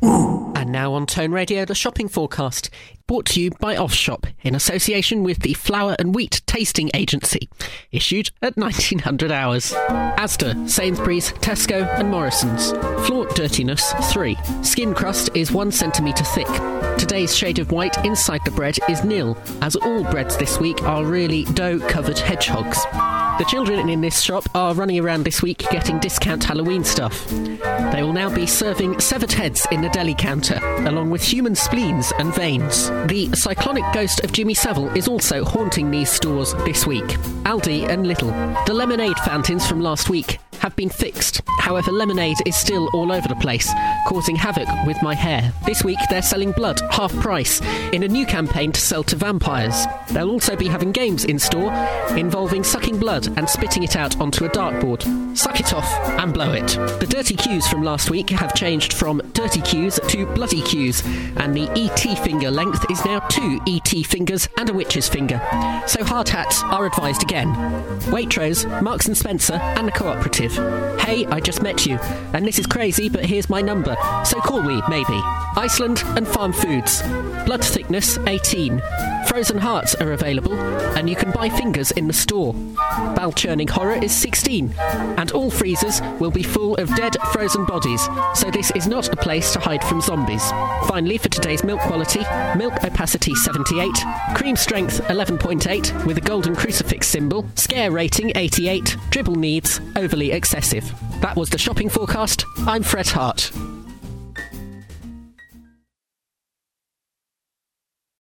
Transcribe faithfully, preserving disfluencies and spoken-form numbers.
And now on Tone Radio, the shopping forecast, brought to you by Offshop in association with the Flour and Wheat Tasting Agency, issued at nineteen hundred hours. Asda, Sainsbury's, Tesco and Morrison's. Floor dirtiness, three. Skin crust is one centimetre thick. Today's shade of white inside the bread is nil, as all breads this week are really dough-covered hedgehogs. The children in this shop are running around this week getting discount Halloween stuff. They will now be serving severed heads in the deli counter, along with human spleens and veins. The cyclonic ghost of Jimmy Savile is also haunting these stores this week. Aldi and Lidl. The lemonade fountains from last week have been fixed. However, lemonade is still all over the place, causing havoc with my hair. This week they're selling blood half price in a new campaign to sell to vampires. They'll also be having games in store involving sucking blood and spitting it out onto a dartboard. Suck it off and blow it. The dirty cues from last week have changed from dirty cues to bloody cues, and the E T finger length is now two E T fingers and a witch's finger. So hard hats are advised again. Waitrose, Marks and Spencer and the Cooperative. Hey, I just met you, and this is crazy, but here's my number, so call me, maybe. Iceland and Farm Foods. Blood thickness, eighteen. Frozen hearts are available, and you can buy fingers in the store. Bowel churning horror is sixteen, and all freezers will be full of dead, frozen bodies, so this is not a place to hide from zombies. Finally, for today's milk quality, milk opacity seventy-eight, cream strength eleven point eight with a golden crucifix symbol, scare rating eighty-eight, dribble needs overly excessive. That was the shopping forecast. I'm Fred Hart.